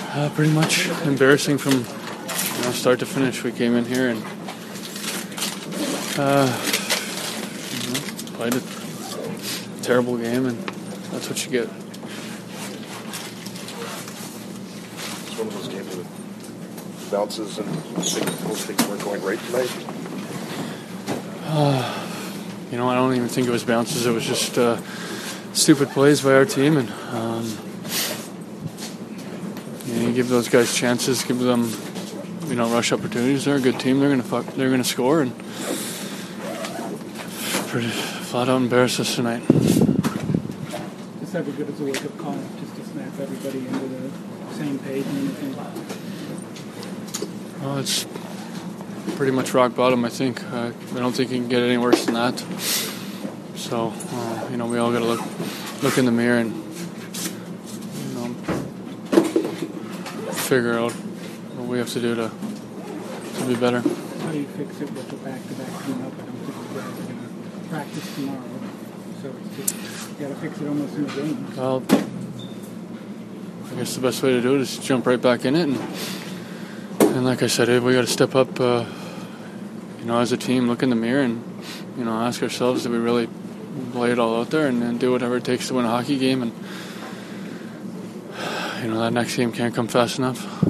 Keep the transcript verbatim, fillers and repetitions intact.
Uh, pretty much embarrassing from you know, start to finish. We came in here and uh, you know, played a terrible game, and that's what you get. It's one of those games with bounces and most things weren't going right tonight. Uh, you know, I don't even think it was bounces. It was just uh, stupid plays by our team, and um, you know, you give those guys chances, give them, you know, rush opportunities. They're a good team. They're gonna fuck, they're gonna score, and pretty flat out embarrass us tonight. Just every good as a wake-up call, just to snap everybody into the same page and everything. Well, it's pretty much rock bottom, I think. Uh, I don't think you can get any worse than that. So, uh, you know, we all got to look look in the mirror and, you know, figure out what we have to do to to be better. How do you fix it with the back-to-back coming up? I don't think you guys are going to practice tomorrow. So it's just, you got to fix it almost in the game. Well, I guess the best way to do it is jump right back in it. And, and like I said, we got to step up, uh, you know, as a team, look in the mirror and, you know, ask ourselves, did we really lay it all out there and, and do whatever it takes to win a hockey game? And, you know, that next game can't come fast enough.